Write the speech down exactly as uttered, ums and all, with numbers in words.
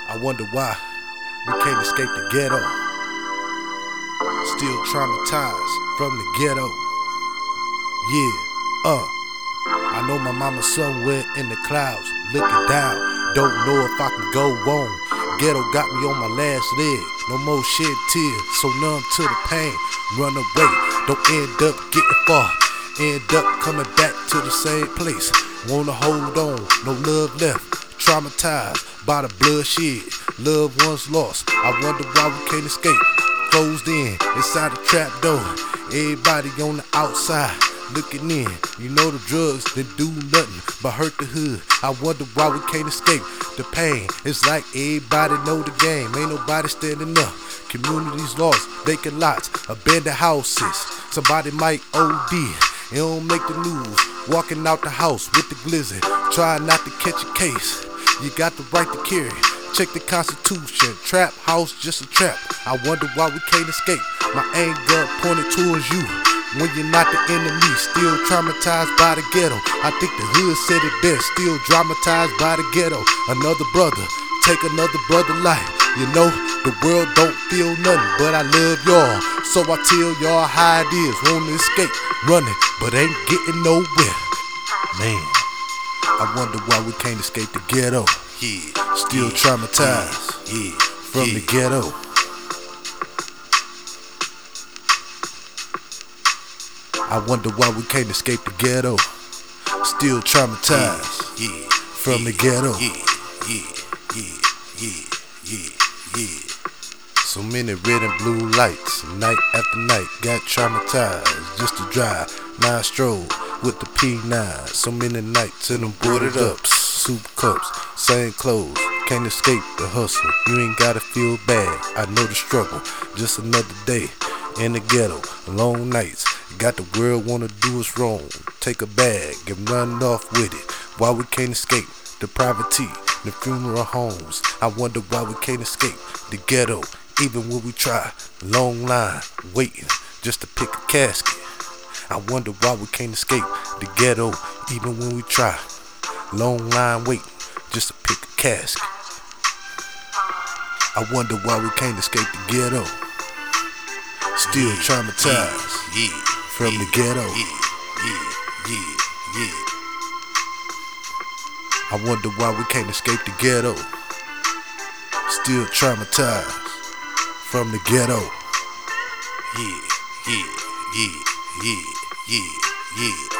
I wonder why we can't escape the ghetto. Still traumatized from the ghetto. Yeah, uh. I know my mama somewhere in the clouds, looking down. Don't know if I can go on. Ghetto got me on my last leg. No more shed tears, so numb to the pain. Run away, don't end up getting far. End up coming back to the same place. Wanna hold on, no love left. Traumatized by the bloodshed, loved ones lost. I wonder why we can't escape. Closed in, inside the trap door. Everybody on the outside looking in. You know the drugs that do nothing but hurt the hood. I wonder why we can't escape the pain. It's like everybody know the game. Ain't nobody standing up. Communities lost, vacant lots, abandoned houses. Somebody might O D. It don't make the news. Walking out the house with the glizzy, trying not to catch a case. You got the right to carry. Check the Constitution. Trap house, just a trap. I wonder why we can't escape. My anger pointed towards you. When you're not the enemy, still traumatized by the ghetto. I think the hood said it best, still traumatized by the ghetto. Another brother, take another brother life. You know, the world don't feel nothing, but I love y'all. So I tell y'all how it is, wanna escape, running, but ain't getting nowhere. Man, I wonder why we can't escape the ghetto. Yeah, still yeah, traumatized yeah, yeah, from yeah. the ghetto. I wonder why we can't escape the ghetto. Still traumatized yeah, yeah, from yeah, the ghetto. Yeah, yeah, yeah, yeah, yeah, yeah. So many red and blue lights, night after night, got traumatized just to drive. Nine stroll with the P nine. So many nights in them boarded ups, soup cups, same clothes. Can't escape the hustle. You ain't gotta feel bad. I know the struggle. Just another day in the ghetto. Long nights. Got the world wanna do us wrong. Take a bag and run off with it. Why we can't escape the poverty, the funeral homes. I wonder why we can't escape the ghetto. Even when we try, long line waiting just to pick a casket. I wonder why we can't escape the ghetto. Even when we try, long line waiting just to pick a casket. I wonder why we can't escape the ghetto. Still yeah, traumatized yeah, yeah, from yeah, the ghetto. Yeah, yeah, yeah, yeah. I wonder why we can't escape the ghetto. Still traumatized from the ghetto. Yeah, yeah, yeah, yeah, yeah, yeah.